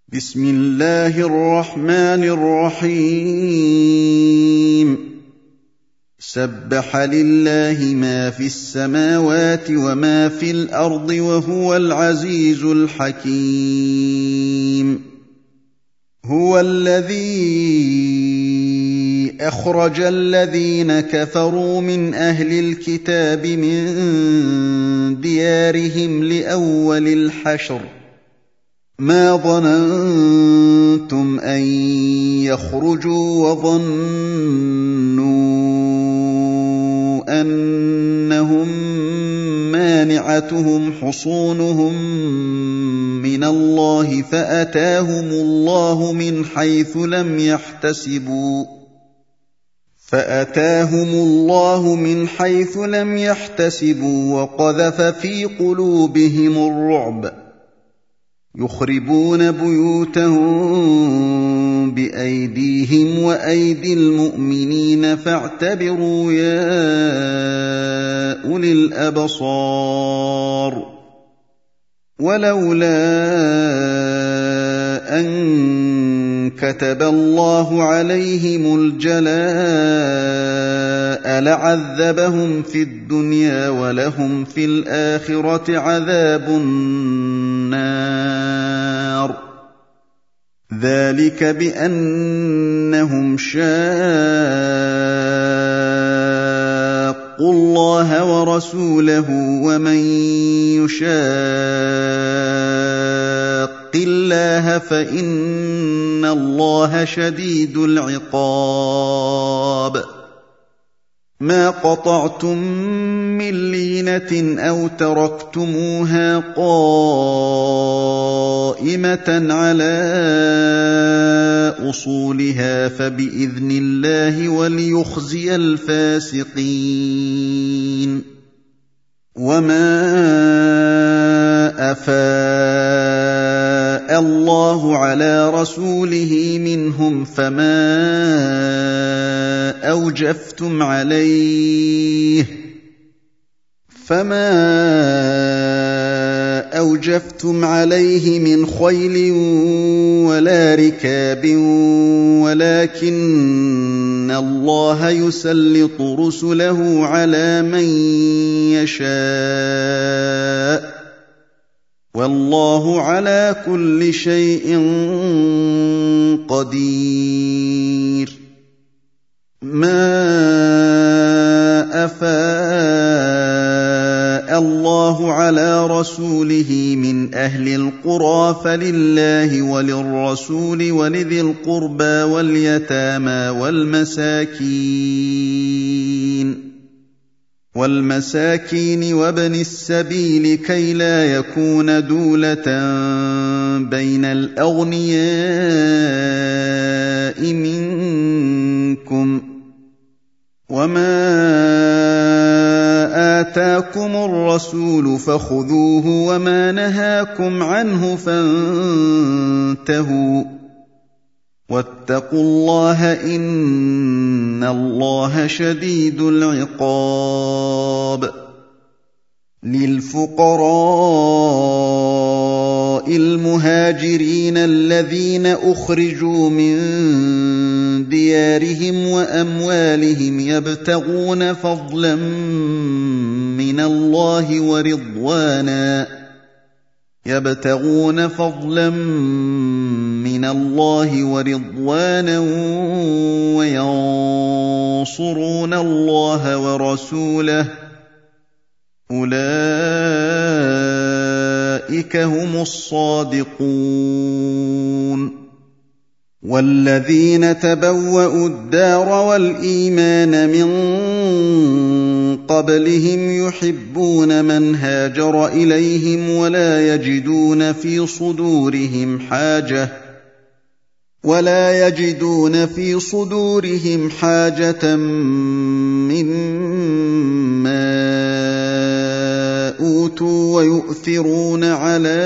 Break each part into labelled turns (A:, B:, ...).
A: بسم الله الرحمن الرحيم سبح لله ما في السماوات وما في الأرض وهو العزيز الحكيم. هو الذي أخرج الذين كفروا من أهل الكتاب من ديارهم لأول الحشر ما ظننتم أن يخرجوا وظنوا أنهم مانعتهم حصونهم من الله فأتاهم الله من حيث لم يحتسبوا وقذف في قلوبهم الرعب يخربون بيوتهم بأيديهم وأيدي المؤمنين فاعتبروا يا أولي الأبصار. ولولا أن كتب الله عليهم الجلاء لعذبهم في الدنيا ولهم في الآخرة عذاب النار. ذلك بأنهم شاقوا الله ورسوله ومن يشاق الله فإن الله شديد العقاب. ما قطعتم من لينة أو تركتموها قائمة على أصولها فبإذن الله وليخزي الفاسقين. وما أفاء الله على رسوله منهم فما أوجفتم عليه من خيل ولا ركاب ولكن الله يسلط رسله على من يشاء والله على كل شيء قدير. ما أفاء الله على رسوله من أهل القرى فلله وللرسول ولذي القربى واليتامى والمساكين وابن السبيل كي لا يكون دولة بين الأغنياء منكم. وما آتاكم الرسول فخذوه وما نهاكم عنه فانتهوا واتقوا الله إن الله شديد العقاب. للفقراء المهاجرين الذين أخرجوا من ديارهم وأموالهم يبتغون فضلا من الله ورضوانا وينصرون الله ورسوله أولئك هم الصادقون. والذين تبوأوا الدار والإيمان من قبلهم يحبون من هاجر إليهم ولا يجدون في صدورهم حاجة مما أوتوا ويؤثرون على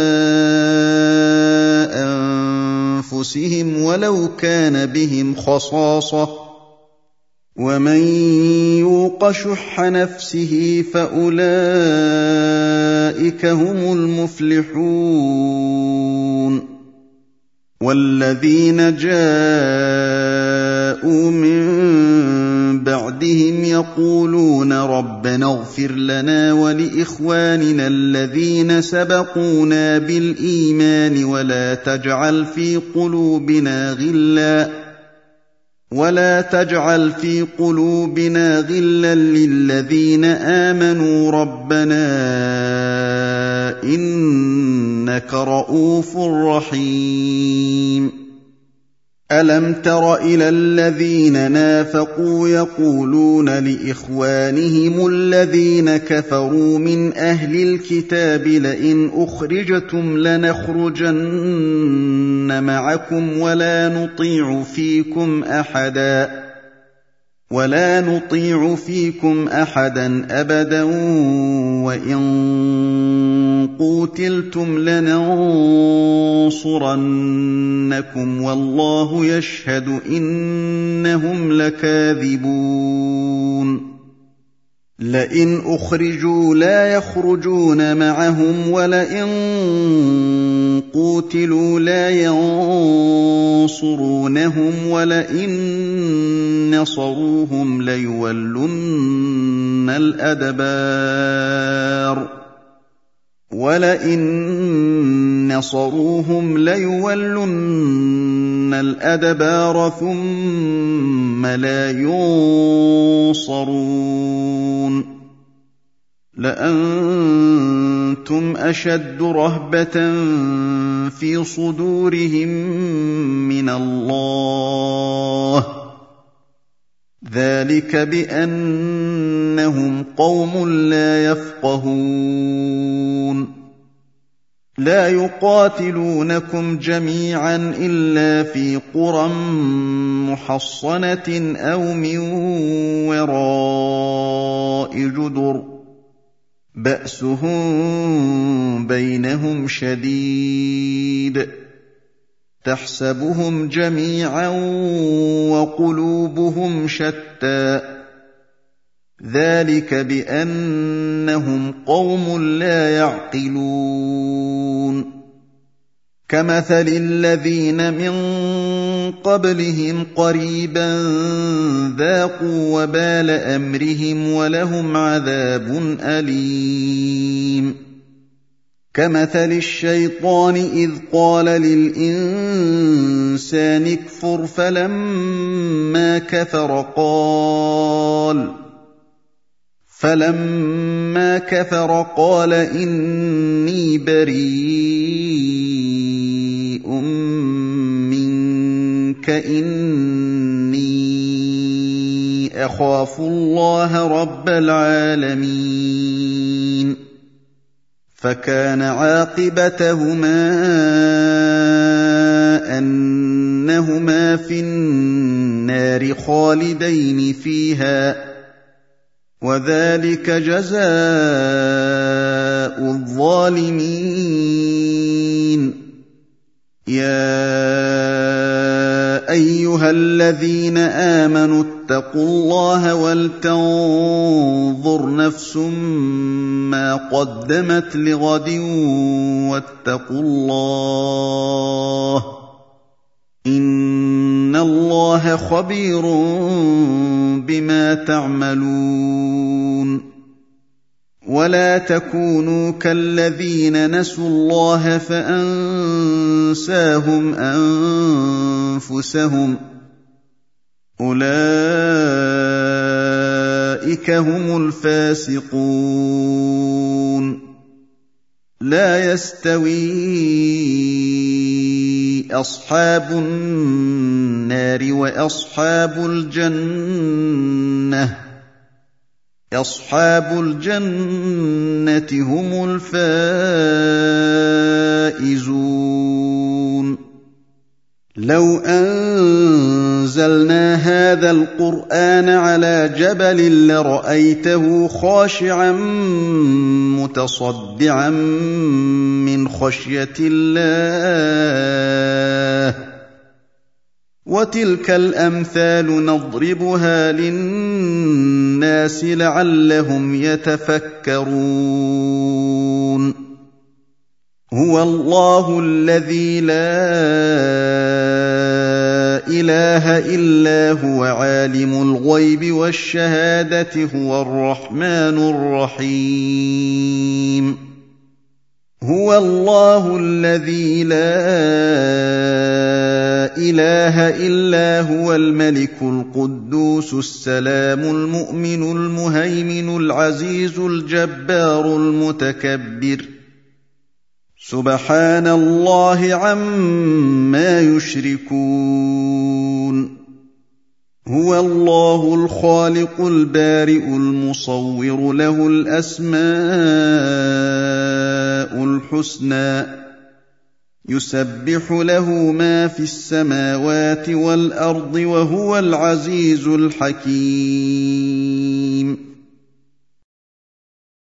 A: أنفسهم ولو كان بهم خصاصة ومن يوق شح نفسه فأولئك هم المفلحون. وَالَّذِينَ جَاءُوا مِن بَعْدِهِمْ يَقُولُونَ رَبَّنَا اغْفِرْ لَنَا وَلِإِخْوَانِنَا الَّذِينَ سَبَقُونَا بِالْإِيمَانِ وَلَا تَجْعَلْ فِي قُلُوبِنَا غِلًّا لِّلَّذِينَ آمَنُوا رَبَّنَا إِنَّكَ رَءُوفٌ رَّحِيمٌ أَلَمْ تَرَ إِلَى الَّذِينَ نَافَقُوا يَقُولُونَ لِإِخْوَانِهِمُ الَّذِينَ كَفَرُوا مِنْ أَهْلِ الْكِتَابِ لَئِنْ أُخْرِجْتُمْ لَنَخْرُجَنَّ مَعَكُمْ وَلَا نُطِيعُ فِيكُمْ أَحَدًا أَبَدًا وَإِن قُوتِلْتُمْ لَنَنصُرَنَّكُمْ وَاللَّهُ يَشْهَدُ إِنَّهُمْ لَكَاذِبُونَ لئن أخرجوا لا يخرجون معهم ولئن قوتلوا لا ينصرونهم ولئن نصروهم ليولن الأدبار ثم لا ينصرون لأنتم أشد رهبة في صدورهم من الله ذلك بأنهم قوم لا يفقهون لا يقاتلونكم جميعا إلا في قرى محصنة أو من وراء جدر بأسهم بينهم شديد تحسبهم جميعا وقلوبهم شتى ذلك بأنهم قوم لا يعقلون كمثل الذين من قبلهم قريبا ذاقوا وبال أمرهم ولهم عذاب أليم كمثل الشيطان إذ قال للإنسان اكفر فلما كفر قال إني بريء منك إني أخاف الله رب العالمين فكان عاقبتهما أنهما في النار خالدين فيها وذلك جزاء الظالمين يا أيها الذين آمنوا اتقوا الله ولتنظر نفس ما قدمت لغد واتقوا الله إن الله خبير بما تعملون ولا تكونوا كالذين نسوا الله فأنساهم أنفسهم أولئك هم الفاسقون لا يستوي أصحاب النار وأصحاب الجنة أصحاب الجنة هم الفائزون لو أنزلنا هذا القرآن على جبل لرأيته خاشعا متصدعا من خشية الله وتلك الأمثال نضربها للناس لعلهم يتفكرون هو الله الذي لا إله إلا هو عالم الغيب والشهادة هو الرحمن الرحيم هو الله الذي لا إله إلا هو الملك القدوس السلام المؤمن المهيمن العزيز الجبار المتكبر سبحان الله عما يشركون هو الله الخالق البارئ المصور له الأسماء الحسنى يسبح له ما في السماوات والأرض وهو العزيز الحكيم